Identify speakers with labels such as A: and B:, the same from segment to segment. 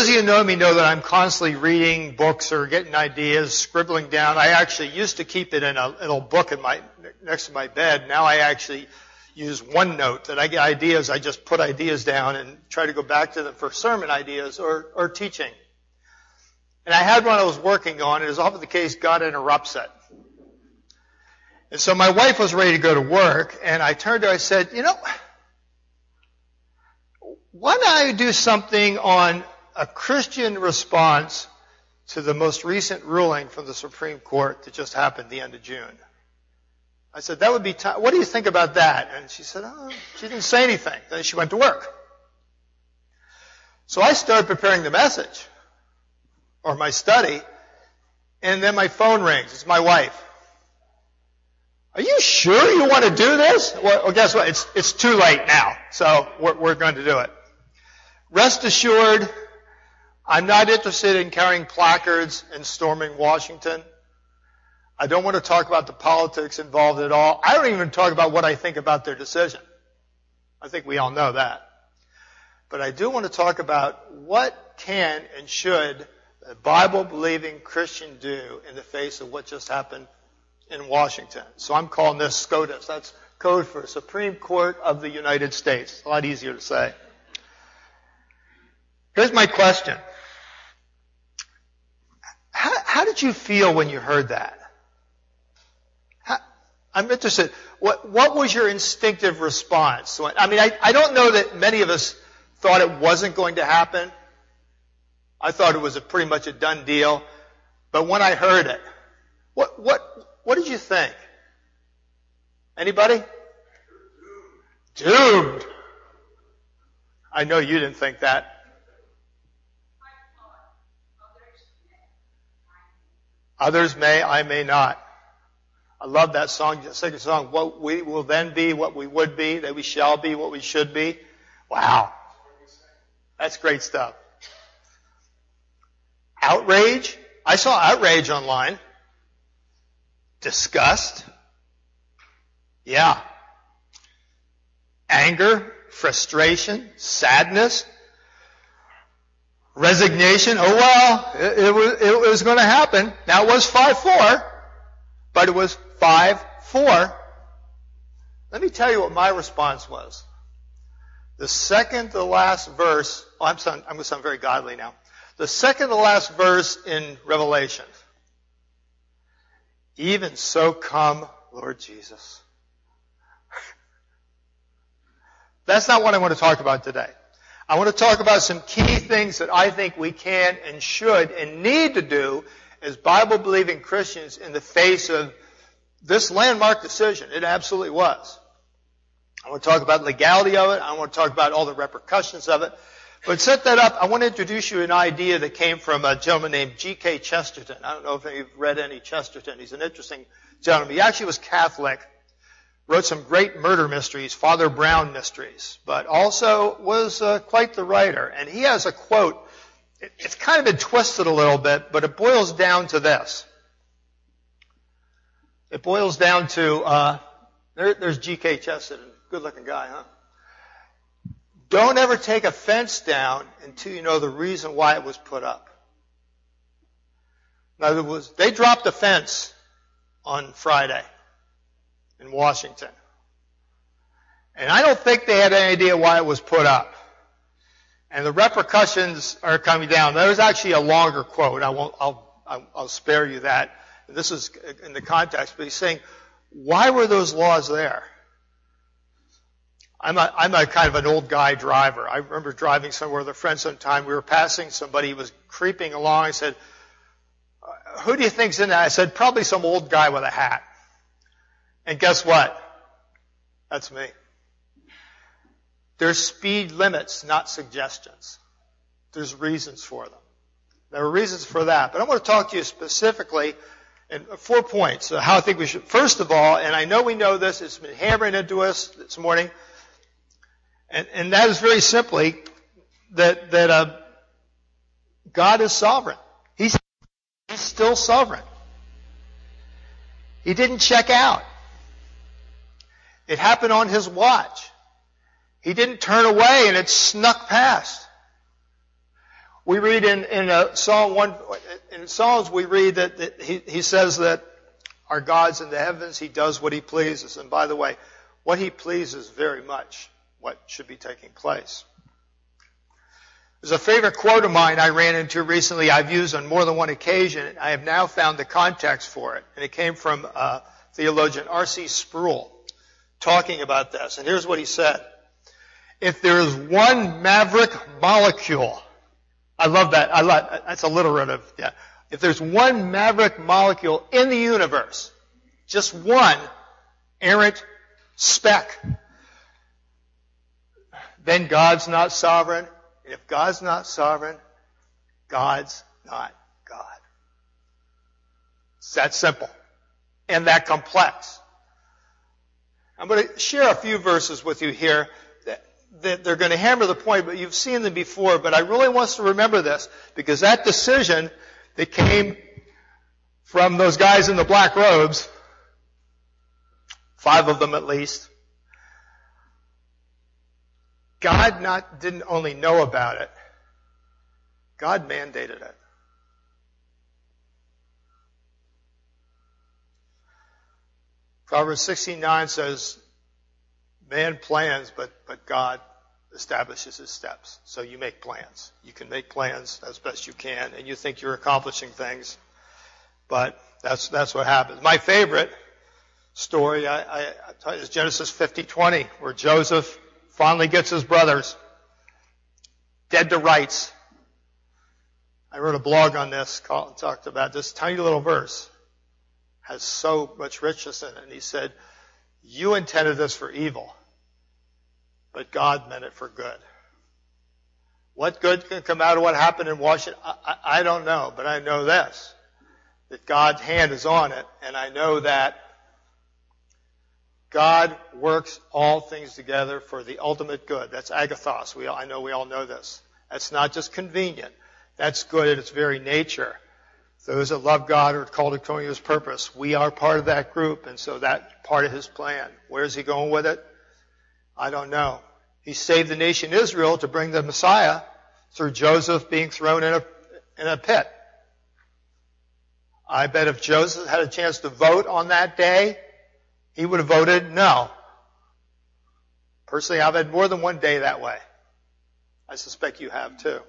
A: Those of you who know me know that I'm constantly reading books or getting ideas, scribbling down. I actually used to keep it in a little book next to my bed. Now I actually use OneNote. That I get ideas, I just put ideas down and try to go back to them for sermon ideas or teaching. And I had one I was working on, and as often the case, God interrupts it. And so my wife was ready to go to work, and I turned to her, I said, why don't I do something on a Christian response to the most recent ruling from the Supreme Court that just happened the end of June? I said, that would be time. What do you think about that? And she said, she didn't say anything. Then she went to work. So I started preparing the message, or my study, and then my phone rings. It's my wife. Are you sure you want to do this? Well, guess what? It's too late now, so we're going to do it. Rest assured, I'm not interested in carrying placards and storming Washington. I don't want to talk about the politics involved at all. I don't even talk about what I think about their decision. I think we all know that. But I do want to talk about what can and should a Bible-believing Christian do in the face of what just happened in Washington. So I'm calling this SCOTUS. That's code for Supreme Court of the United States. It's a lot easier to say. Here's my question. How did you feel when you heard that? I'm interested. What was your instinctive response? I don't know that many of us thought it wasn't going to happen. I thought it was pretty much a done deal. But when I heard it, what did you think? Anybody? Doomed. I know you didn't think that. Others may, I may not. I love that song. Just sing a song. What we will then be, what we would be, that we shall be, what we should be. Wow. That's great stuff. Outrage. I saw outrage online. Disgust. Yeah. Anger, frustration, sadness, resignation. Oh well, it was going to happen. Now it was 5-4, but it was 5-4. Let me tell you what my response was. The second to the last verse. I'm going to sound very godly now. The second to the last verse in Revelation. Even so come, Lord Jesus. That's not what I want to talk about today. I want to talk about some key things that I think we can and should and need to do as Bible-believing Christians in the face of this landmark decision. It absolutely was. I want to talk about the legality of it. I want to talk about all the repercussions of it. But set that up, I want to introduce you an idea that came from a gentleman named G.K. Chesterton. I don't know if you've read any Chesterton. He's an interesting gentleman. He actually was Catholic, wrote some great murder mysteries, Father Brown mysteries, but also was quite the writer. And he has a quote. It's kind of been twisted a little bit, but it boils down to this. It boils down to, there's G.K. Chesterton. Good-looking guy, huh? Don't ever take a fence down until you know the reason why it was put up. In other words, they dropped a fence on Friday in Washington. And I don't think they had any idea why it was put up. And the repercussions are coming down. There's actually a longer quote. I'll spare you that. This is in the context, but he's saying, why were those laws there? I'm a kind of an old guy driver. I remember driving somewhere with a friend sometime. We were passing somebody. He was creeping along. I said, who do you think's in that? I said, probably some old guy with a hat. And guess what? That's me. There's speed limits, not suggestions. There's reasons for them. There are reasons for that. But I want to talk to you specifically in 4 points of how I think we should. First of all, and I know we know this, it's been hammering into us this morning, and that is very simply that God is sovereign. He's still sovereign. He didn't check out. It happened on His watch. He didn't turn away and it snuck past. We read in Psalm 1, in Psalms we read that he says that our God's in the heavens, he does what he pleases. And by the way, what he pleases very much what should be taking place. There's a favorite quote of mine I ran into recently, I've used on more than one occasion. I have now found the context for it. And it came from theologian R.C. Sproul talking about this. And here's what he said. If there is one maverick molecule, I love that. That's alliterative. Yeah. If there's one maverick molecule in the universe, just one errant speck, then God's not sovereign. And if God's not sovereign, God's not God. It's that simple and that complex. I'm going to share a few verses with you here that they're going to hammer the point, but you've seen them before. But I really want us to remember this, because that decision that came from those guys in the black robes, 5 of them at least, God didn't only know about it, God mandated it. Proverbs 16:9 says, man plans, but God establishes his steps. So you make plans. You can make plans as best you can, and you think you're accomplishing things, but that's what happens. My favorite story I tell you is Genesis 50:20, where Joseph finally gets his brothers dead to rights. I wrote a blog on this, talked about this tiny little verse. Has so much richness in it. And he said, you intended this for evil, but God meant it for good. What good can come out of what happened in Washington? I don't know, but I know this, that God's hand is on it, and I know that God works all things together for the ultimate good. That's agathos. I know we all know this. That's not just convenient. That's good in its very nature. Those that love God are called according to his purpose. We are part of that group, and so that's part of his plan. Where is he going with it? I don't know. He saved the nation Israel to bring the Messiah through Joseph being thrown in a pit. I bet if Joseph had a chance to vote on that day, he would have voted no. Personally, I've had more than one day that way. I suspect you have too.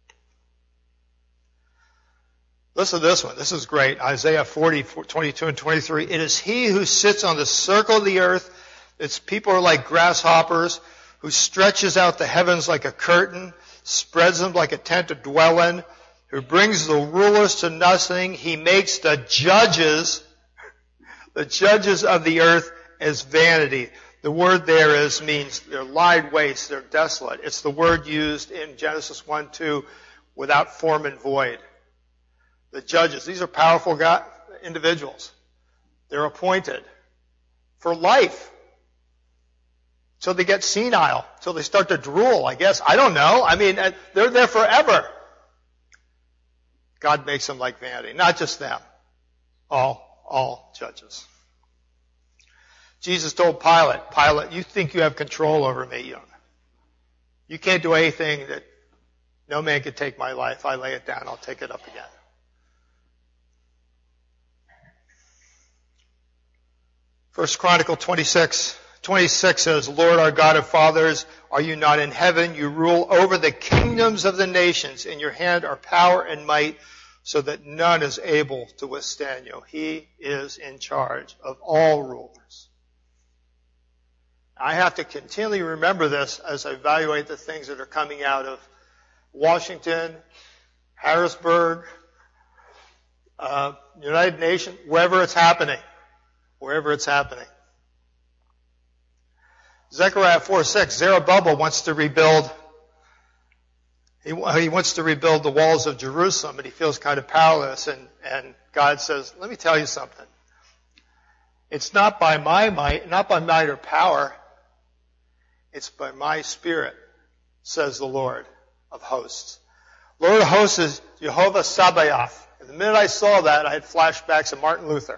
A: Listen to this one. This is great. Isaiah 40:22 and 23. It is he who sits on the circle of the earth. Its people are like grasshoppers, who stretches out the heavens like a curtain, spreads them like a tent to dwell in, who brings the rulers to nothing. He makes the judges of the earth as vanity. The word there means they're laid waste, they're desolate. It's the word used in Genesis 1:2, without form and void. The judges, these are powerful individuals. They're appointed for life. So they get senile, till they start to drool, I guess. I don't know. I mean, they're there forever. God makes them like vanity. Not just them. All judges. Jesus told Pilate, you think you have control over me. You can't do anything that no man could take my life. I lay it down, I'll take it up again. 1 Chronicles 26 says, Lord our God of fathers, are you not in heaven? You rule over the kingdoms of the nations. In your hand are power and might, so that none is able to withstand you. He is in charge of all rulers. I have to continually remember this as I evaluate the things that are coming out of Washington, Harrisburg, United Nations, wherever it's happening. Zechariah 4:6, Zerubbabel wants to rebuild. He wants to rebuild the walls of Jerusalem, but he feels kind of powerless. And God says, let me tell you something. It's not by my might, not by might or power. It's by my spirit, says the Lord of hosts. Lord of hosts is Jehovah Sabaoth. And the minute I saw that, I had flashbacks of Martin Luther.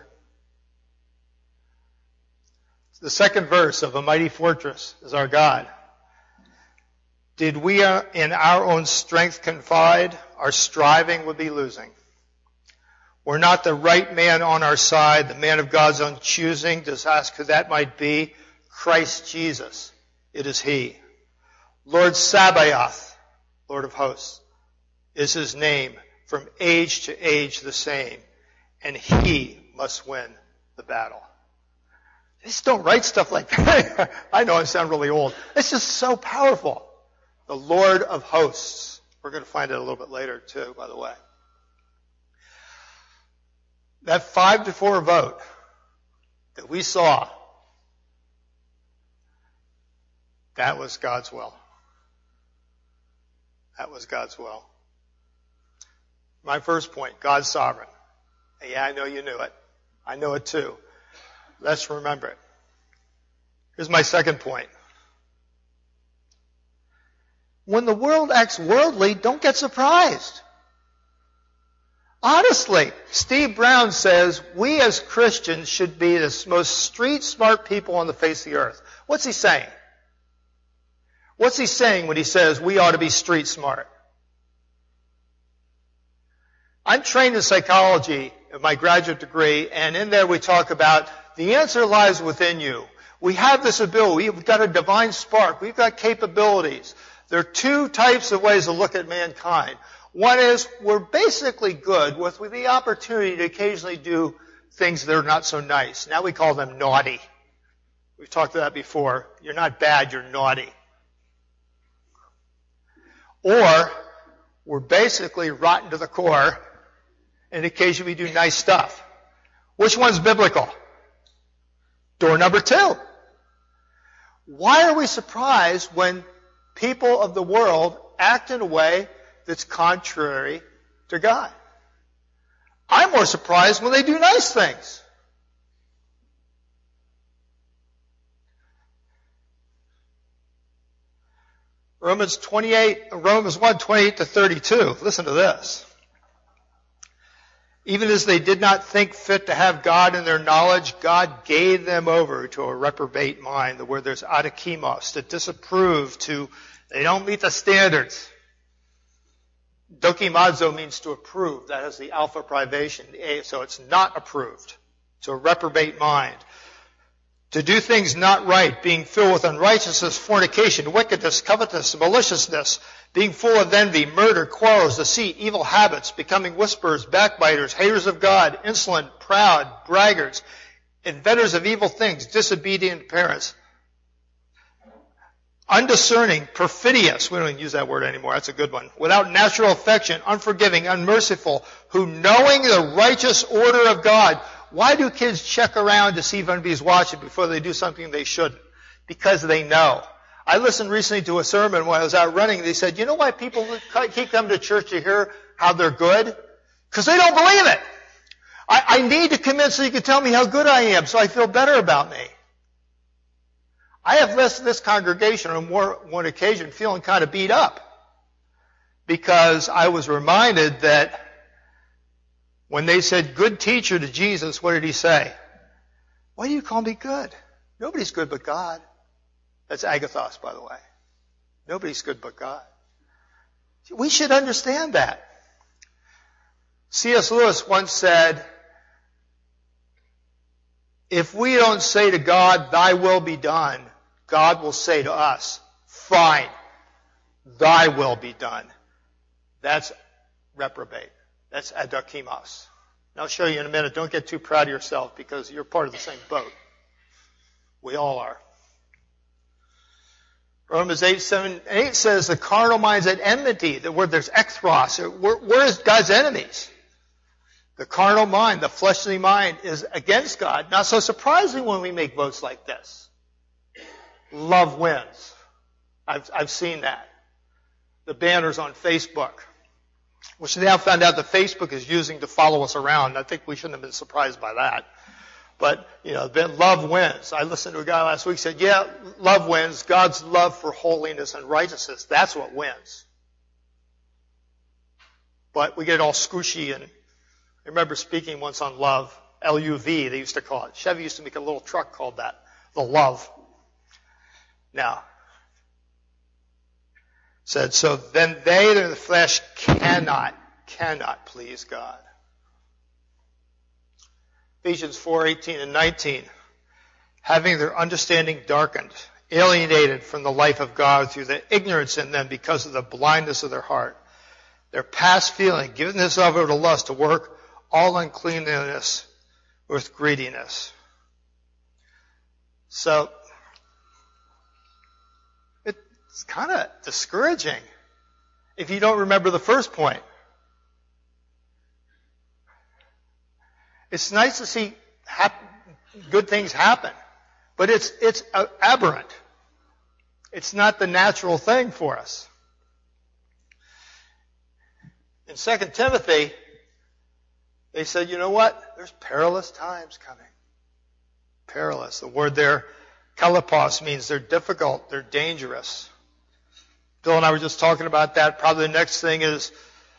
A: The second verse of A Mighty Fortress is our God. Did we in our own strength confide, our striving would be losing. We're not the right man on our side, the man of God's own choosing. Just ask who that might be. Christ Jesus. It is He. Lord Sabaoth, Lord of hosts, is His name, from age to age the same. And He must win the battle. They just don't write stuff like that. I know I sound really old. It's just so powerful. The Lord of hosts. We're going to find it a little bit later too, by the way. That 5-4 vote that we saw, that was God's will. That was God's will. My first point, God's sovereign. Yeah, I know you knew it. I know it too. Let's remember it. Here's my second point. When the world acts worldly, don't get surprised. Honestly, Steve Brown says we as Christians should be the most street smart people on the face of the earth. What's he saying? What's he saying when he says we ought to be street smart? I'm trained in psychology in my graduate degree, and in there we talk about the answer lies within you. We have this ability. We've got a divine spark. We've got capabilities. There are two types of ways to look at mankind. One is we're basically good with the opportunity to occasionally do things that are not so nice. Now we call them naughty. We've talked about that before. You're not bad, you're naughty. Or we're basically rotten to the core, and occasionally we do nice stuff. Which one's biblical? Door number 2. Why are we surprised when people of the world act in a way that's contrary to God? I'm more surprised when they do nice things. Romans 1:28-32. Listen to this. Even as they did not think fit to have God in their knowledge, God gave them over to a reprobate mind. The word there's adokimos, to disapprove, they don't meet the standards. Dokimazo means to approve. That has the alpha privation, so it's not approved. It's a reprobate mind. To do things not right, being filled with unrighteousness, fornication, wickedness, covetousness, maliciousness, being full of envy, murder, quarrels, deceit, evil habits, becoming whisperers, backbiters, haters of God, insolent, proud, braggarts, inventors of evil things, disobedient parents, undiscerning, perfidious, we don't even use that word anymore, that's a good one, without natural affection, unforgiving, unmerciful, who knowing the righteous order of God. Why do kids check around to see if anybody's watching before they do something they shouldn't? Because they know. I listened recently to a sermon when I was out running. They said, you know why people keep coming to church to hear how they're good? Because they don't believe it. I need to come in so you can tell me how good I am so I feel better about me. I have left this congregation on one occasion feeling kind of beat up because I was reminded that when they said good teacher to Jesus, what did he say? Why do you call me good? Nobody's good but God. That's agathos, by the way. Nobody's good but God. We should understand that. C.S. Lewis once said, if we don't say to God, thy will be done, God will say to us, fine, thy will be done. That's reprobate. That's adokimos. And I'll show you in a minute. Don't get too proud of yourself because you're part of the same boat. We all are. Romans 8:7-8 says the carnal mind's at enmity. The word there's ekthros. Where is God's enemies? The carnal mind, the fleshly mind is against God. Not so surprising when we make votes like this. Love wins. I've seen that. The banners on Facebook, which now found out that Facebook is using to follow us around. I think we shouldn't have been surprised by that. But, love wins. I listened to a guy last week who said, yeah, love wins. God's love for holiness and righteousness. That's what wins. But we get all squishy. And I remember speaking once on love, L-U-V, they used to call it. Chevy used to make a little truck called that, the Love. Now, said, so then they that are in the flesh cannot please God. Ephesians 4:18 and 19. Having their understanding darkened, alienated from the life of God through the ignorance in them because of the blindness of their heart. Their past feeling, giving this over to lust, to work all uncleanness with greediness. So, it's kind of discouraging if you don't remember the first point. It's nice to see good things happen, but it's aberrant. It's not the natural thing for us. In 2 Timothy, they said, you know what? There's perilous times coming. Perilous. The word there, kalipos, means they're difficult, they're dangerous. Bill and I were just talking about that. Probably the next thing is,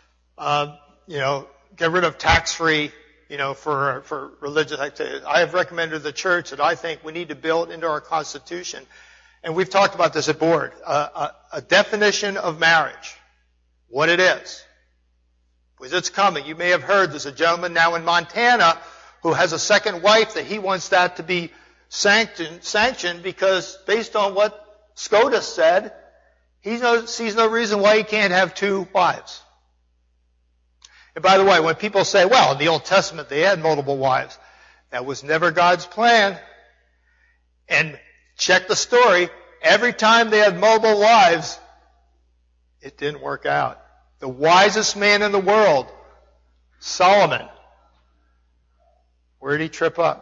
A: get rid of tax-free, for religious activities. I have recommended to the church that I think we need to build into our Constitution, and we've talked about this at board, a definition of marriage, what it is. Because it's coming. You may have heard there's a gentleman now in Montana who has a second wife that he wants that to be sanctioned because based on what SCOTUS said, he sees no reason why he can't have two wives. And by the way, when people say, well, in the Old Testament they had multiple wives, that was never God's plan. And check the story. Every time they had multiple wives, it didn't work out. The wisest man in the world, Solomon, where did he trip up?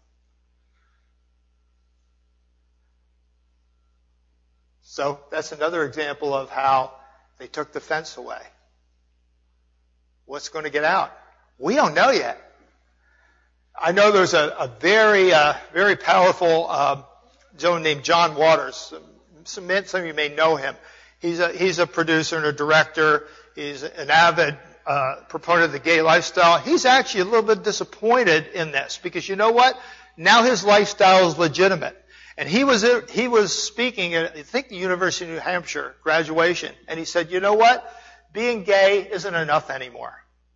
A: So that's another example of how they took the fence away. What's going to get out? We don't know yet. I know there's a very powerful gentleman named John Waters. Some of you may know him. He's a producer and a director. He's an avid proponent of the gay lifestyle. He's actually a little bit disappointed in this because you know what? Now his lifestyle is legitimate. And he was speaking at, I think, the University of New Hampshire graduation, and he said, you know what? Being gay isn't enough anymore.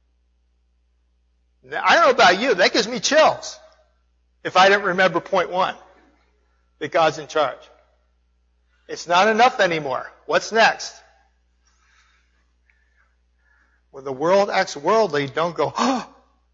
A: Now, I don't know about you, that gives me chills if I didn't remember point 1, that God's in charge. It's not enough anymore. What's next? When the world acts worldly, don't go, oh.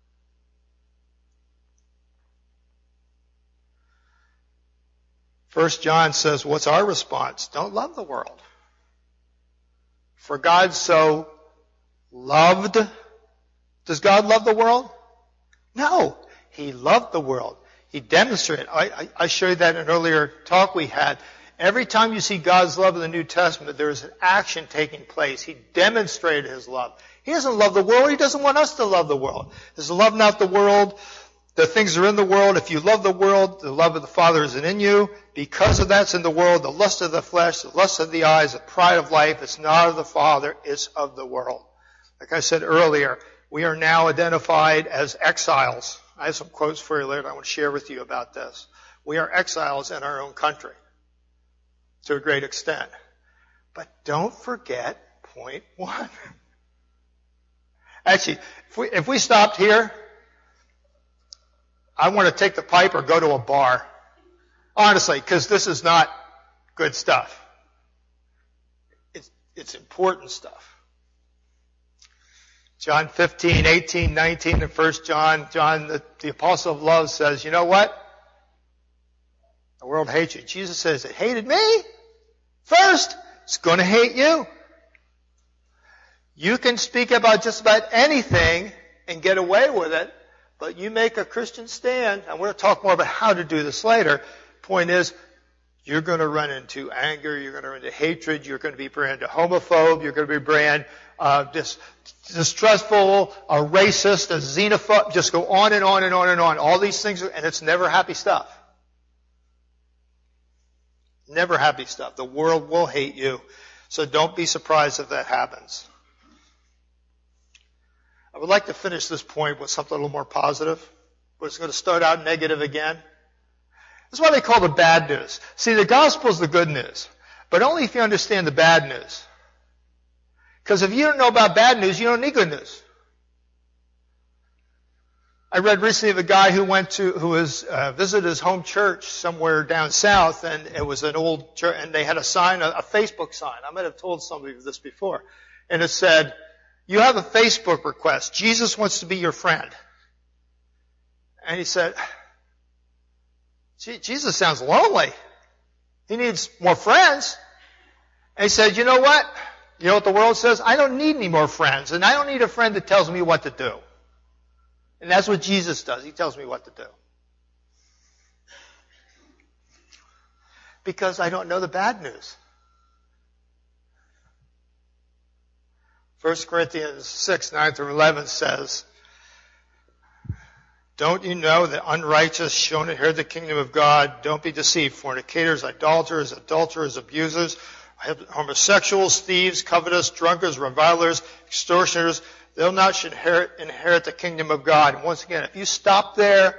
A: First John says, what's our response? Don't love the world. For God so loved. Does God love the world? No. He loved the world. He demonstrated. I showed you that in an earlier talk we had. Every time you see God's love in the New Testament, there is an action taking place. He demonstrated His love. He doesn't love the world. He doesn't want us to love the world. There's love not the world. The things are in the world. If you love the world, the love of the Father isn't in you. Because of that's in the world, the lust of the flesh, the lust of the eyes, the pride of life, it's not of the Father, it's of the world. Like I said earlier, we are now identified as exiles. I have some quotes for you later I want to share with you about this. We are exiles in our own country to a great extent. But don't forget point 1. Actually, if we stopped here, I want to take the pipe or go to a bar. Honestly, because this is not good stuff. It's important stuff. John 15, 18, 19, and 1 John, the apostle of love says, you know what? The world hates you. Jesus says, it hated me first. It's going to hate you. You can speak about just about anything and get away with it, but you make a Christian stand, and we're going to talk more about how to do this later. Point is, you're going to run into anger, you're going to run into hatred, you're going to be branded homophobe, you're going to be branded distrustful, a racist, a xenophobe, just go on and on and on and on. All these things, and it's never happy stuff. Never happy stuff. The world will hate you, so don't be surprised if that happens. I would like to finish this point with something a little more positive, but it's going to start out negative again. That's why they call it bad news. See, the gospel is the good news, but only if you understand the bad news. Because if you don't know about bad news, you don't need good news. I read recently of a guy who visited his home church somewhere down south, and it was an old church, and they had a sign, a Facebook sign. I might have told somebody this before. And it said, "You have a Facebook request. Jesus wants to be your friend." And he said, Jesus sounds lonely. He needs more friends. And he said, you know what? You know what the world says? I don't need any more friends, and I don't need a friend that tells me what to do. And that's what Jesus does. He tells me what to do. Because I don't know the bad news. 1 Corinthians 6, 9 through 11 says, "Don't you know that unrighteous shall inherit the kingdom of God? Don't be deceived. Fornicators, idolaters, adulterers, abusers, homosexuals, thieves, covetous, drunkards, revilers, extortioners, they'll not inherit the kingdom of God." And once again, if you stop there,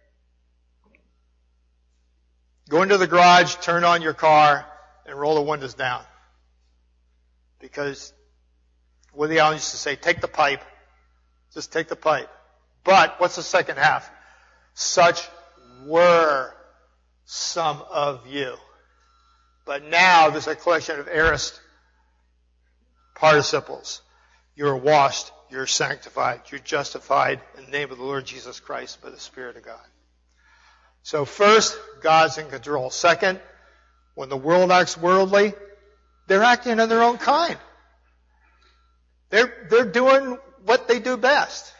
A: go into the garage, turn on your car, and roll the windows down. Because Woody Allen used to say, take the pipe. Just take the pipe. But what's the second half? Such were some of you. But now there's a collection of aorist participles. You're washed, you're sanctified, you're justified in the name of the Lord Jesus Christ by the Spirit of God. So first, God's in control. Second, when the world acts worldly, they're acting in their own kind. They're doing what they do best.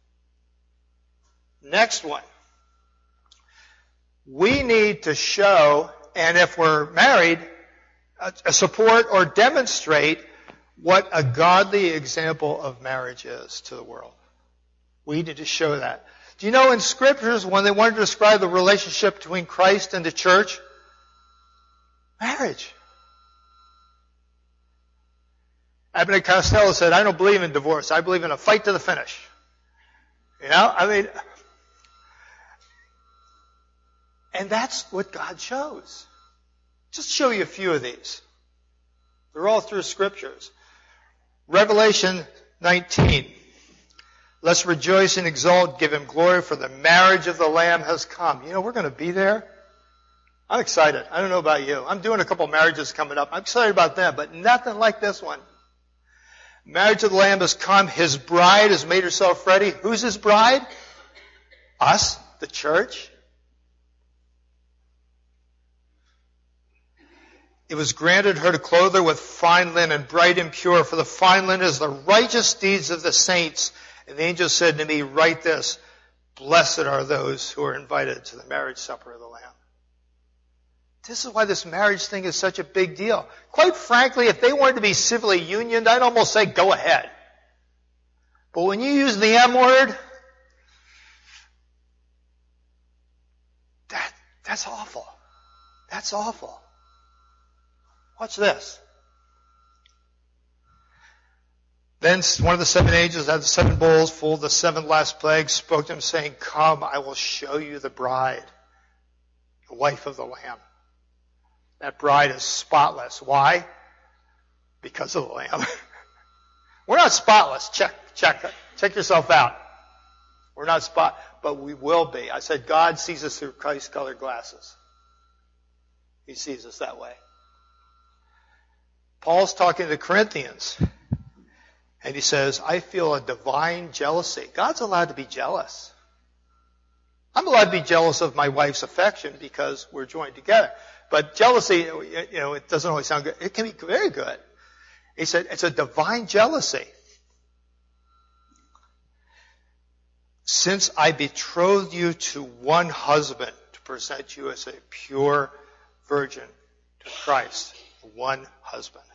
A: Next one. We need to show, and if we're married, support or demonstrate what a godly example of marriage is to the world. We need to show that. Do you know in scriptures, when they wanted to describe the relationship between Christ and the church? Marriage. Abbott and Costello said, I don't believe in divorce. I believe in a fight to the finish. You know, I mean, and that's what God shows. Just show you a few of these. They're all through scriptures. Revelation 19. Let's rejoice and exult, give him glory, for the marriage of the Lamb has come. You know, we're going to be there. I'm excited. I don't know about you. I'm doing a couple marriages coming up. I'm excited about them, but nothing like this one. Marriage of the Lamb has come. His bride has made herself ready. Who's his bride? Us, the church. It was granted her to clothe her with fine linen, bright and pure, for the fine linen is the righteous deeds of the saints. And the angel said to me, write this, blessed are those who are invited to the marriage supper of the Lamb. This is why this marriage thing is such a big deal. Quite frankly, if they wanted to be civilly unioned, I'd almost say go ahead. But when you use the M word, that's awful. That's awful. Watch this. Then one of the seven angels had the seven bowls full of the seven last plagues, spoke to him saying, come, I will show you the bride, the wife of the Lamb. That bride is spotless. Why? Because of the Lamb. We're not spotless. Check yourself out. We're not but we will be. I said God sees us through Christ-colored glasses. He sees us that way. Paul's talking to the Corinthians, and he says, I feel a divine jealousy. God's allowed to be jealous. I'm allowed to be jealous of my wife's affection because we're joined together. But jealousy, it doesn't always sound good. It can be very good. He said, it's a divine jealousy. Since I betrothed you to one husband to present you as a pure virgin to Christ. One husband.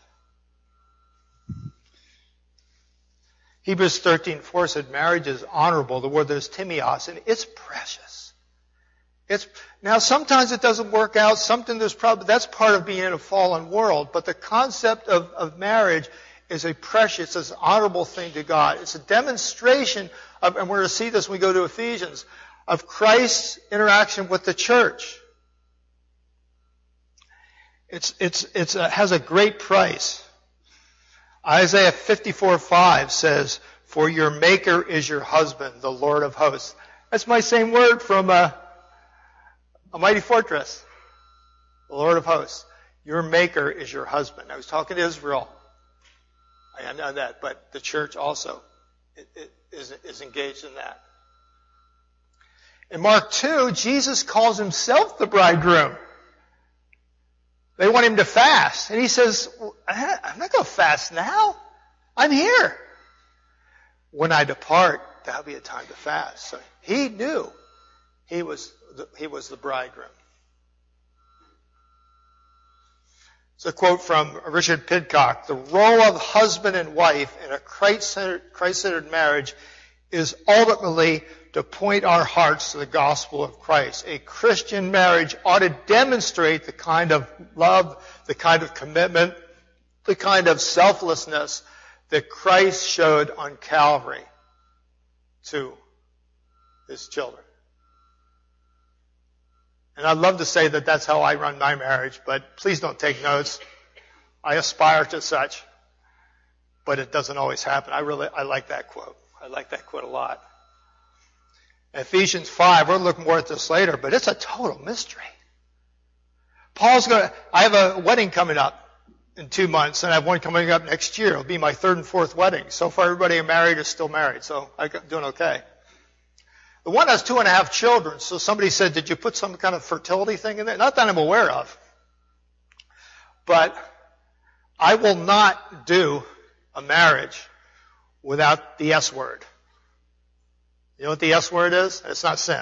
A: Hebrews 13:4 said marriage is honorable. The word there's timios, and it's precious. Now sometimes it doesn't work out. That's part of being in a fallen world. But the concept of marriage is a precious, it's an honorable thing to God. It's a demonstration of, and we're going to see this when we go to Ephesians, of Christ's interaction with the church. It has a great price. Isaiah 54:5 says, "For your maker is your husband, the Lord of hosts." That's my same word from a mighty fortress. The Lord of hosts. Your maker is your husband. I was talking to Israel. I know that, but the church also is engaged in that. In Mark 2, Jesus calls himself the bridegroom. They want him to fast. And he says, I'm not going to fast now. I'm here. When I depart, that'll be a time to fast. So he knew he was the bridegroom. It's a quote from Richard Pidcock. The role of husband and wife in a Christ-centered marriage is ultimately to point our hearts to the gospel of Christ. A Christian marriage ought to demonstrate the kind of love, the kind of commitment, the kind of selflessness that Christ showed on Calvary to his children. And I'd love to say that that's how I run my marriage, but please don't take notes. I aspire to such, but it doesn't always happen. I like that quote. I like that quote a lot. Ephesians 5, we'll look more at this later, but it's a total mystery. I have a wedding coming up in 2 months, and I have one coming up next year. It'll be my third and fourth wedding. So far, everybody I'm married is still married, so I'm doing okay. The one has 2.5 children, so somebody said, did you put some kind of fertility thing in there? Not that I'm aware of. But I will not do a marriage without the S word. You know what the S word is? It's not sin.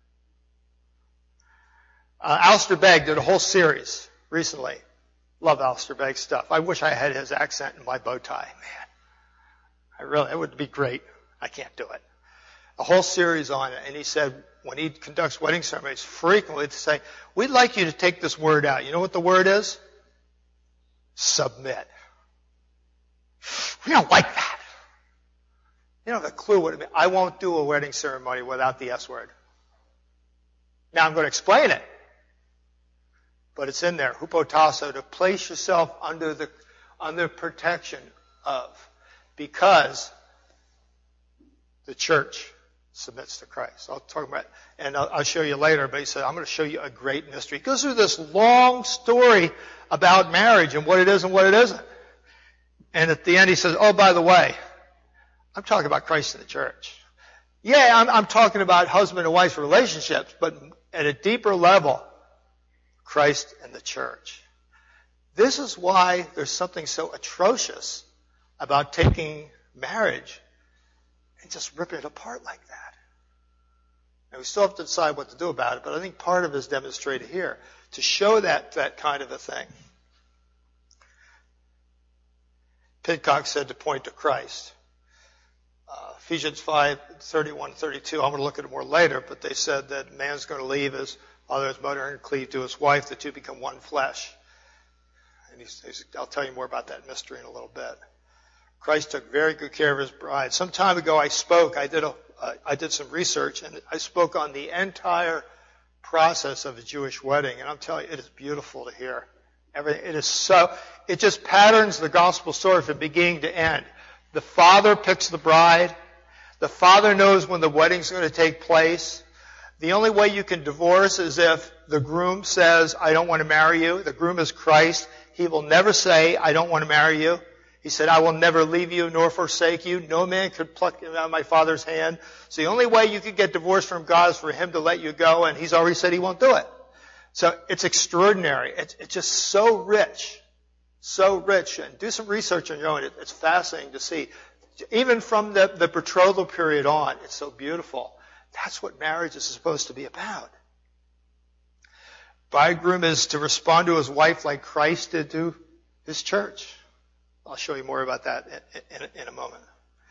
A: Alistair Begg did a whole series recently. Love Alistair Begg's stuff. I wish I had his accent in my bow tie. Man, it would be great. I can't do it. A whole series on it. And he said when he conducts wedding ceremonies, frequently to say, we'd like you to take this word out. You know what the word is? Submit. We don't like that. You don't have a clue what it means. I won't do a wedding ceremony without the S word. Now I'm going to explain it. But it's in there. Hupotasso, to place yourself under protection of. Because the church submits to Christ. I'll talk about it, and I'll show you later, but he said, I'm going to show you a great mystery. He goes through this long story about marriage and what it is and what it isn't. And at the end he says, oh, by the way, I'm talking about Christ and the church. Yeah, I'm talking about husband and wife relationships, but at a deeper level, Christ and the church. This is why there's something so atrocious about taking marriage and just ripping it apart like that. And we still have to decide what to do about it, but I think part of it is demonstrated here to show that kind of a thing. Pidcock said to point to Christ. Ephesians 5:31-32. I'm going to look at it more later, but they said that man's going to leave his father, his mother, and cleave to his wife. The two become one flesh. And I'll tell you more about that mystery in a little bit. Christ took very good care of his bride. Some time ago I spoke. I did some research, and I spoke on the entire process of a Jewish wedding. And I'm telling you, it is beautiful to hear. It just patterns the gospel story from beginning to end. The father picks the bride. The father knows when the wedding's going to take place. The only way you can divorce is if the groom says, I don't want to marry you. The groom is Christ. He will never say, I don't want to marry you. He said, I will never leave you nor forsake you. No man could pluck you out of my Father's hand. So the only way you could get divorced from God is for him to let you go, and he's already said he won't do it. So it's extraordinary. It's just so rich. So rich. And do some research on your own. It's fascinating to see. Even from the betrothal period on, it's so beautiful. That's what marriage is supposed to be about. Bridegroom is to respond to his wife like Christ did to his church. I'll show you more about that in a moment.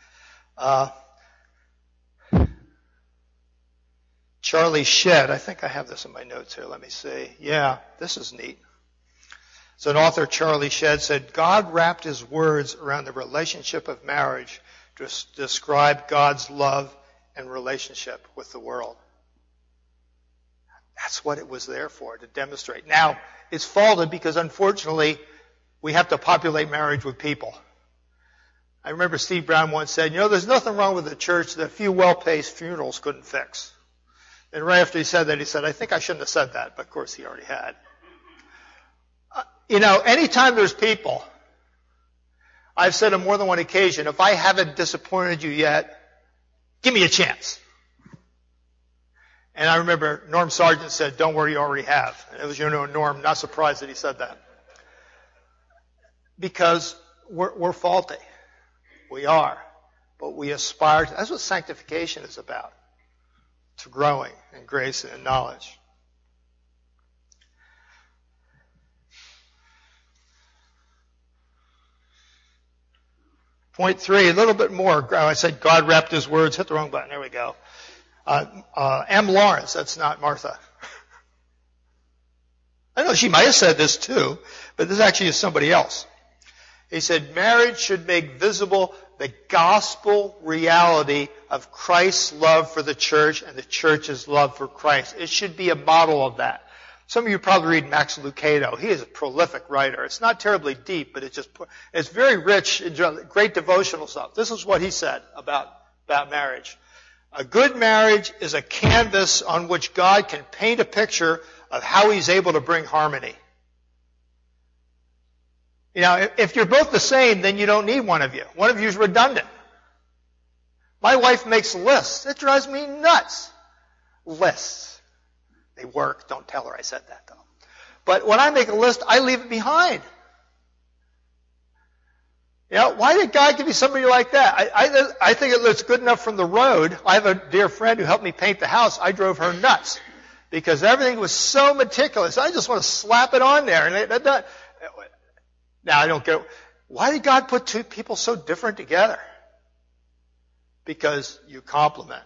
A: Charlie Shedd, I think I have this in my notes here. Let me see. Yeah, this is neat. So an author, Charlie Shedd, said, God wrapped his words around the relationship of marriage to describe God's love and relationship with the world. That's what it was there for, to demonstrate. Now, it's faulted because unfortunately, we have to populate marriage with people. I remember Steve Brown once said, there's nothing wrong with the church that a few well-paced funerals couldn't fix. And right after he said that, he said, I think I shouldn't have said that, but of course he already had. Anytime there's people, I've said on more than one occasion, if I haven't disappointed you yet, give me a chance. And I remember Norm Sargent said, don't worry, you already have. And it was, Norm, not surprised that he said that. Because we're faulty. We are. But we aspire to, that's what sanctification is about. To growing in grace and in knowledge. Point 3, a little bit more. I said God wrapped his words. Hit the wrong button. There we go. M. Lawrence, that's not Martha. I know she might have said this too, but this actually is somebody else. He said, marriage should make visible the gospel reality of Christ's love for the church and the church's love for Christ. It should be a model of that. Some of you probably read Max Lucado. He is a prolific writer. It's not terribly deep, but it's very rich, great devotional stuff. This is what he said about marriage. A good marriage is a canvas on which God can paint a picture of how he's able to bring harmony. If you're both the same, then you don't need one of you. One of you is redundant. My wife makes lists. It drives me nuts. Lists. They work. Don't tell her I said that, though. But when I make a list, I leave it behind. Why did God give me somebody like that? I think it looks good enough from the road. I have a dear friend who helped me paint the house. I drove her nuts because everything was so meticulous. I just want to slap it on there. And now, I don't get it. Why did God put two people so different together? Because you complement.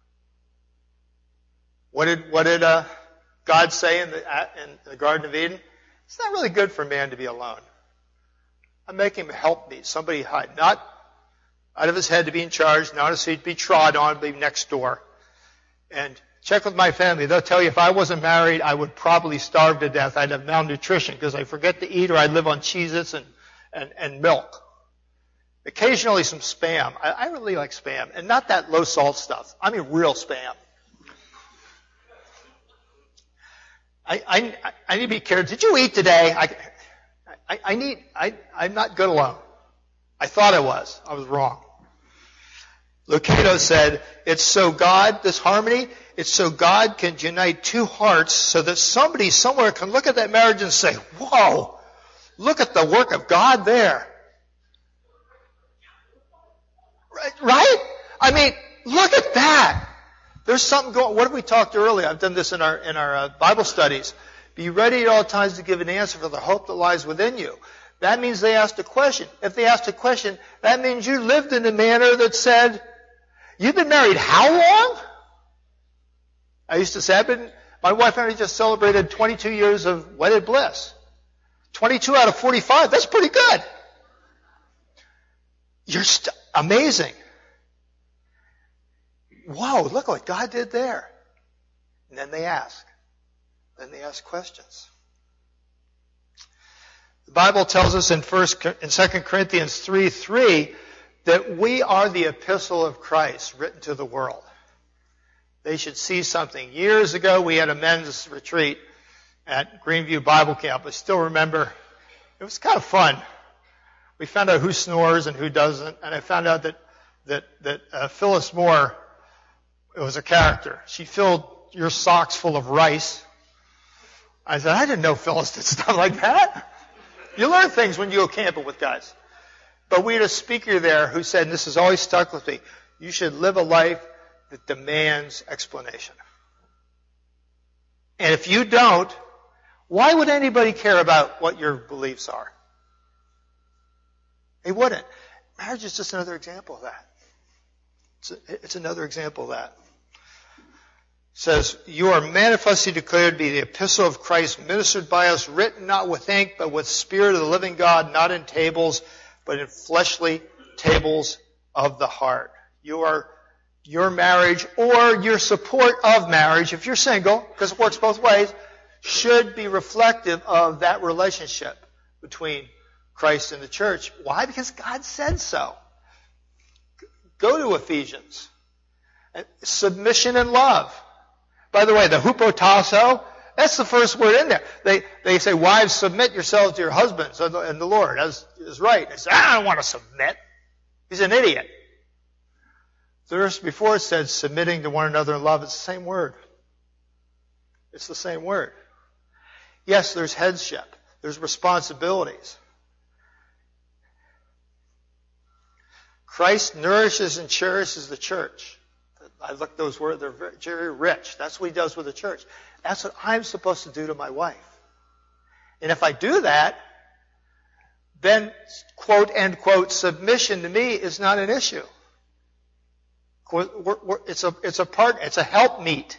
A: What did God say in the Garden of Eden? It's not really good for man to be alone. I'm making him help me. Somebody hide. Not out of his head to be in charge, not his feet to be trod on, be next door. And check with my family. They'll tell you if I wasn't married, I would probably starve to death. I'd have malnutrition because I forget to eat or I'd live on Cheez-Its and milk. Occasionally some Spam. I really like Spam. And not that low salt stuff. I mean real Spam. I need to be careful. Did you eat today? I'm not good alone. I thought I was. I was wrong. Lucado said, this harmony, it's so God can unite two hearts so that somebody somewhere can look at that marriage and say, whoa, look at the work of God there. Right? I mean, look at that. There's something going. What have we talked earlier? I've done this in our Bible studies. Be ready at all times to give an answer for the hope that lies within you. That means they asked a question. If they asked a question, that means you lived in a manner that said, you've been married how long? I used to say, my wife and I just celebrated 22 years of wedded bliss. 22 out of 45, that's pretty good. You're amazing. Whoa, look what God did there. And then they ask. Then they ask questions. The Bible tells us in 2 Corinthians 3:3 that we are the epistle of Christ written to the world. They should see something. Years ago, we had a men's retreat at Greenview Bible Camp. I still remember. It was kind of fun. We found out who snores and who doesn't, and I found out that Phyllis Moore was a character. She filled your socks full of rice. I said, I didn't know Phyllis did stuff like that. You learn things when you go camping with guys. But we had a speaker there who said, and this has always stuck with me, you should live a life that demands explanation. And if you don't, why would anybody care about what your beliefs are? They wouldn't. Marriage is just another example of that. It's another example of that. It says, you are manifestly declared to be the epistle of Christ, ministered by us, written not with ink, but with Spirit of the living God, not in tables, but in fleshly tables of the heart. Your marriage or your support of marriage, if you're single, because it works both ways, should be reflective of that relationship between Christ and the church. Why? Because God said so. Go to Ephesians. Submission and love. By the way, the hupotasso, that's the first word in there. They say, wives, submit yourselves to your husbands in the Lord, as is right. They say, I don't want to submit. He's an idiot. The verse before it said, submitting to one another in love. It's the same word. It's the same word. Yes, there's headship. There's responsibilities. Christ nourishes and cherishes the church. I look those words, they're very rich. That's what he does with the church. That's what I'm supposed to do to my wife. And if I do that, then, quote, end quote, submission to me is not an issue. It's a helpmeet.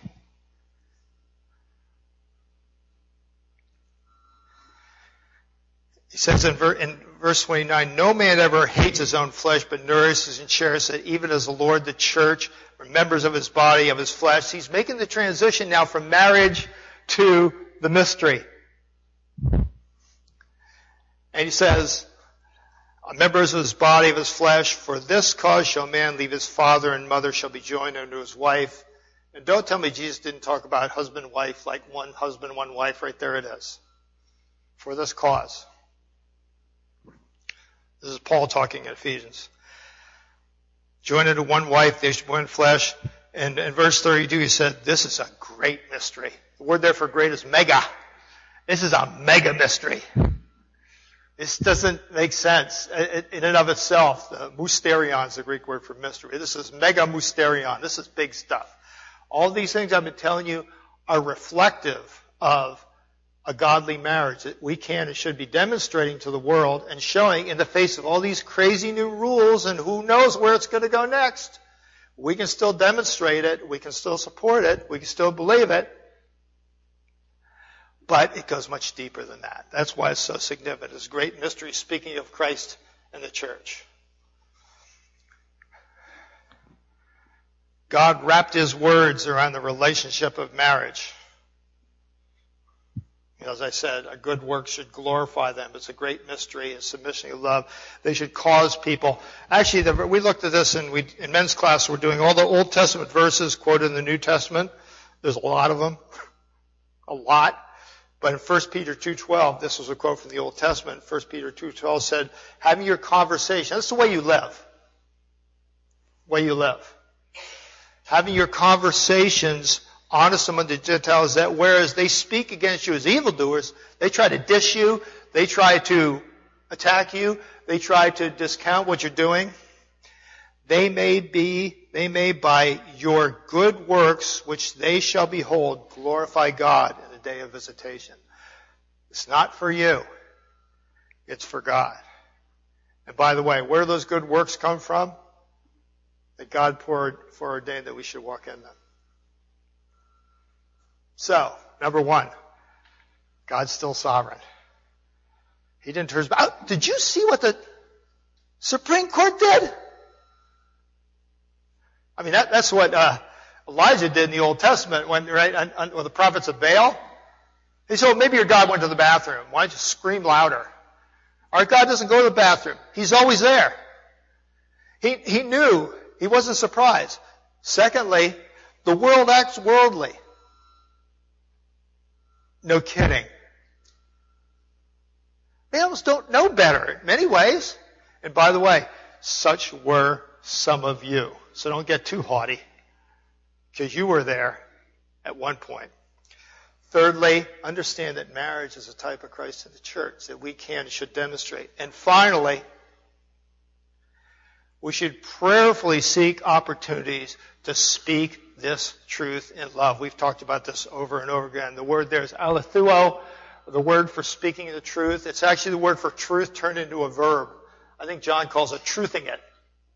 A: He says in verse 29, no man ever hates his own flesh, but nourishes and cherishes it, even as the Lord, the church, members of his body, of his flesh. He's making the transition now from marriage to the mystery. And he says, members of his body, of his flesh, for this cause shall man leave his father and mother, shall be joined unto his wife. And don't tell me Jesus didn't talk about husband and wife, like one husband, one wife. Right there it is. For this cause. This is Paul talking in Ephesians. Joined unto one wife, they should be one flesh. And in verse 32 he said, this is a great mystery. The word there for great is mega. This is a mega mystery. This doesn't make sense in and of itself. The mysterion is the Greek word for mystery. This is mega mysterion. This is big stuff. All these things I've been telling you are reflective of a godly marriage that we can and should be demonstrating to the world and showing in the face of all these crazy new rules and who knows where it's going to go next. We can still demonstrate it. We can still support it. We can still believe it. But it goes much deeper than that. That's why it's so significant. It's a great mystery, speaking of Christ and the church. God wrapped his words around the relationship of marriage. As I said, a good work should glorify them. It's a great mystery, a submission of love. They should cause people. Actually, we looked at this in men's class. We're doing all the Old Testament verses quoted in the New Testament. There's a lot of them. A lot. But in 1 Peter 2:12, this was a quote from the Old Testament. 1 Peter 2:12 said, having your conversation. That's the way you live. Way you live. Having your conversations honest among the Gentiles, that whereas they speak against you as evildoers, they try to dish you, they try to attack you, they try to discount what you're doing. They may by your good works, which they shall behold, glorify God in the day of visitation. It's not for you. It's for God. And by the way, where do those good works come from? That God foreordained that we should walk in them. So, number one, God's still sovereign. He didn't turn his back. Oh, did you see what the Supreme Court did? I mean, that's what Elijah did in the Old Testament when the prophets of Baal. He said, well, maybe your God went to the bathroom. Why don't you scream louder? Our God doesn't go to the bathroom. He's always there. He knew. He wasn't surprised. Secondly, the world acts worldly. No kidding. They almost don't know better in many ways. And by the way, such were some of you. So don't get too haughty, because you were there at one point. Thirdly, understand that marriage is a type of Christ in the church that we can and should demonstrate. And finally, we should prayerfully seek opportunities to speak this truth in love. We've talked about this over and over again. The word there is alethuo, the word for speaking the truth. It's actually the word for truth turned into a verb. I think John calls it truthing it.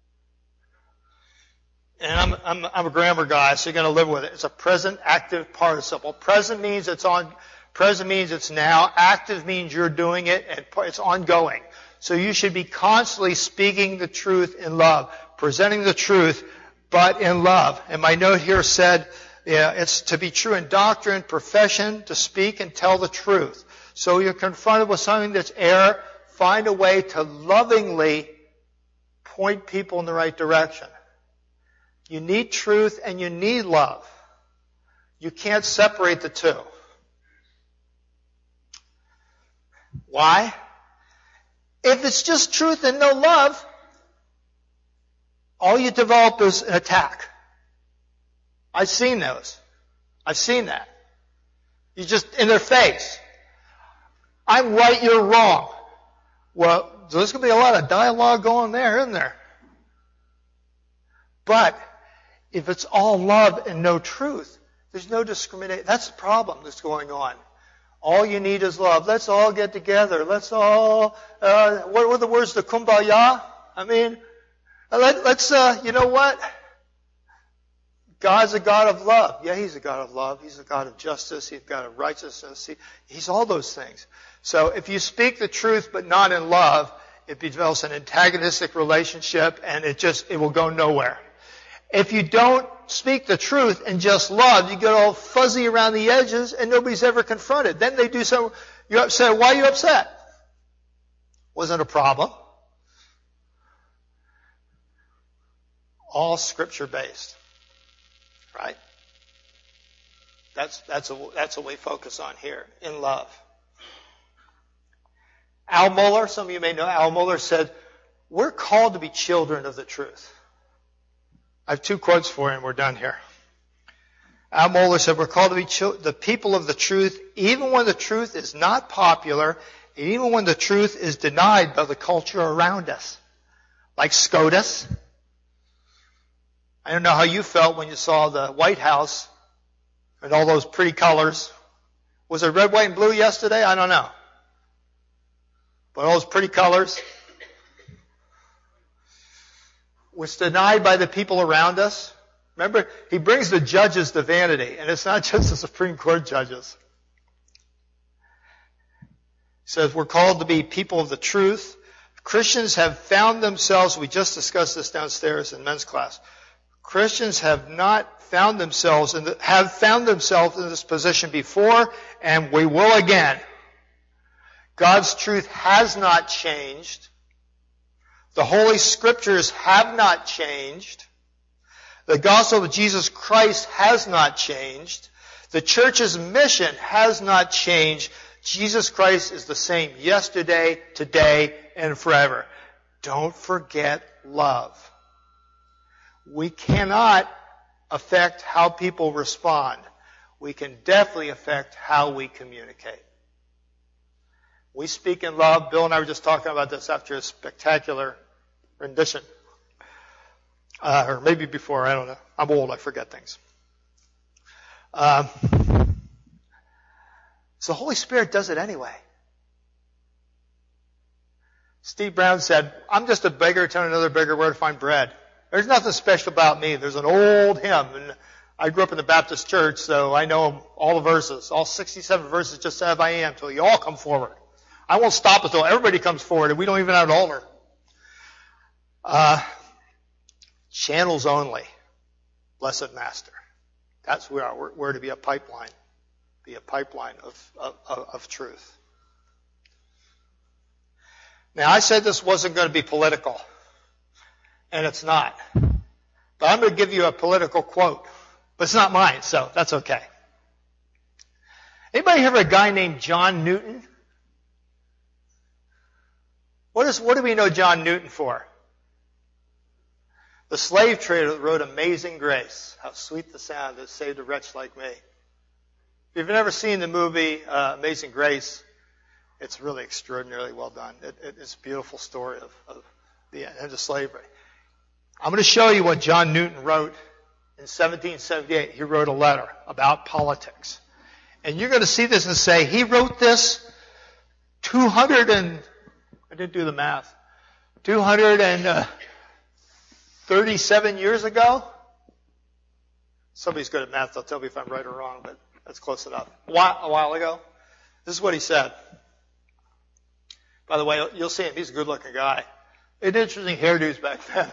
A: And I'm a grammar guy, so you're going to live with it. It's a present active participle. Present means it's on. Present means it's now. Active means you're doing it, and it's ongoing. So you should be constantly speaking the truth in love, presenting the truth, but in love. And my note here said, it's to be true in doctrine, profession, to speak and tell the truth. So you're confronted with something that's error, find a way to lovingly point people in the right direction. You need truth and you need love. You can't separate the two. Why? If it's just truth and no love, all you develop is an attack. I've seen those. I've seen that. You just, in their face. I'm right, you're wrong. Well, there's going to be a lot of dialogue going there, isn't there? But if it's all love and no truth, there's no discrimination. That's the problem that's going on. All you need is love. Let's all get together. Let's all, what were the words, the kumbaya? I mean, let's, you know what? God's a God of love. Yeah, He's a God of love. He's a God of justice. He's a God of righteousness. He's all those things. So if you speak the truth but not in love, it develops an antagonistic relationship and it will go nowhere. If you don't speak the truth and just love, you get all fuzzy around the edges and nobody's ever confronted. Then they do something, you're upset. Why are you upset? Wasn't a problem. All scripture based. Right? That's what we focus on here, in love. Al Mohler, some of you may know Al Mohler, said, we're called to be children of the truth. I have two quotes for you and we're done here. Al Mohler said, we're called to be the people of the truth, even when the truth is not popular, and even when the truth is denied by the culture around us. Like SCOTUS. I don't know how you felt when you saw the White House and all those pretty colors. Was it red, white, and blue yesterday? I don't know. But all those pretty colors was denied by the people around us. Remember, he brings the judges to vanity, and it's not just the Supreme Court judges. He says we're called to be people of the truth. Christians have found themselves, we just discussed this downstairs in men's class, Christians have found themselves in this position before, and we will again. God's truth has not changed. The Holy Scriptures have not changed. The gospel of Jesus Christ has not changed. The church's mission has not changed. Jesus Christ is the same yesterday, today, and forever. Don't forget love. We cannot affect how people respond. We can definitely affect how we communicate. We speak in love. Bill and I were just talking about this after a spectacular rendition. Or maybe before, I don't know. I'm old, I forget things. So the Holy Spirit does it anyway. Steve Brown said, I'm just a beggar telling another beggar where to find bread. There's nothing special about me. There's an old hymn, and I grew up in the Baptist church, so I know all the verses, all 67 verses, just as I am, till you all come forward. I won't stop until everybody comes forward, and we don't even have an altar. Channels only. Blessed Master. That's where we're to be a pipeline. Be a pipeline of truth. Now, I said this wasn't going to be political. And it's not. But I'm going to give you a political quote. But it's not mine, so that's okay. Anybody hear of a guy named John Newton? What do we know John Newton for? The slave trader that wrote Amazing Grace. How sweet the sound that saved a wretch like me. If you've never seen the movie Amazing Grace, it's really extraordinarily well done. It's a beautiful story of the end of slavery. I'm going to show you what John Newton wrote in 1778. He wrote a letter about politics. And you're going to see this and say, he wrote this 237 years ago? Somebody's good at math. They'll tell me if I'm right or wrong, but that's close enough. A while ago. This is what he said. By the way, you'll see him. He's a good-looking guy. He had interesting hairdos back then.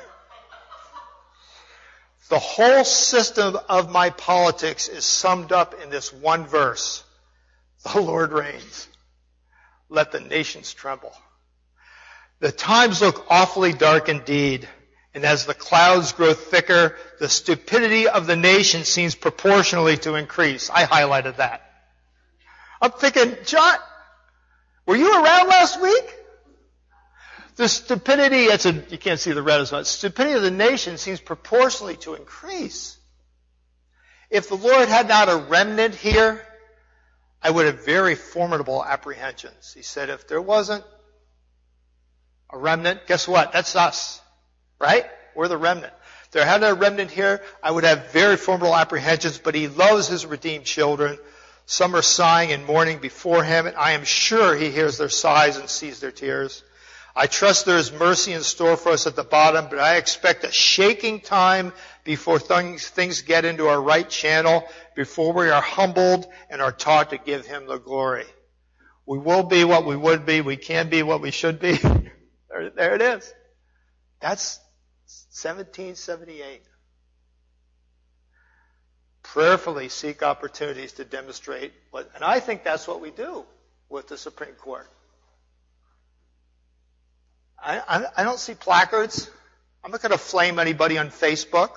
A: The whole system of my politics is summed up in this one verse. The Lord reigns. Let the nations tremble. The times look awfully dark indeed, And as the clouds grow thicker, the stupidity of the nation seems proportionally to increase. I highlighted that. I'm thinking, John, were you around last week? The stupidity, you can't see the red as much. Stupidity of the nation seems proportionally to increase. If the Lord had not a remnant here, I would have very formidable apprehensions. He said, if there wasn't a remnant, guess what? That's us. Right? We're the remnant. If there had a remnant here, I would have very formidable apprehensions, but he loves his redeemed children. Some are sighing and mourning before him, and I am sure he hears their sighs and sees their tears. I trust there is mercy in store for us at the bottom, but I expect a shaking time before things get into our right channel, before we are humbled and are taught to give him the glory. We will be what we would be. We can be what we should be. There it is. That's 1778. Prayerfully seek opportunities to demonstrate and I think that's what we do with the Supreme Court. I don't see placards. I'm not going to flame anybody on Facebook.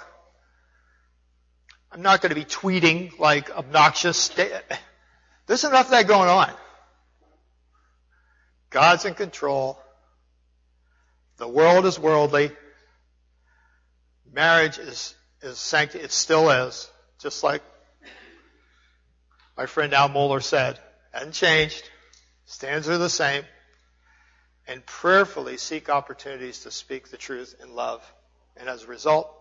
A: I'm not going to be tweeting like obnoxious. There's enough of that going on. God's in control. The world is worldly. Marriage is sanctified. It still is. Just like my friend Al Mohler said. Hasn't changed. Standards are the same. And prayerfully seek opportunities to speak the truth in love. And as a result,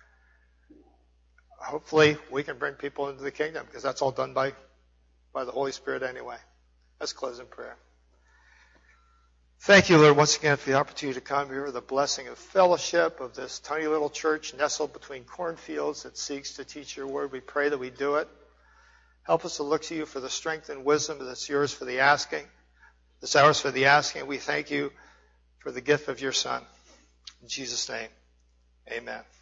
A: hopefully we can bring people into the kingdom, because that's all done by the Holy Spirit anyway. Let's close in prayer. Thank you, Lord, once again for the opportunity to come here, the blessing of fellowship of this tiny little church nestled between cornfields that seeks to teach your word. We pray that we do it. Help us to look to you for the strength and wisdom that's yours for the asking. This ours for the asking. We thank you for the gift of your Son. In Jesus' name, amen.